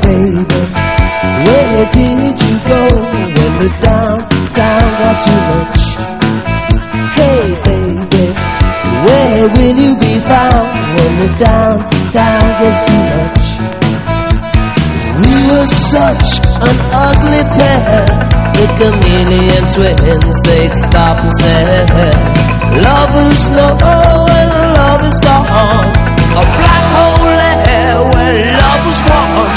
baby, where did you go when the down got too much? Hey baby, where will you be found when the down gets too much? We were such an ugly pair, the chameleon twins, they'd stop and say, lovers know when love is gone, a black hole there where love was won.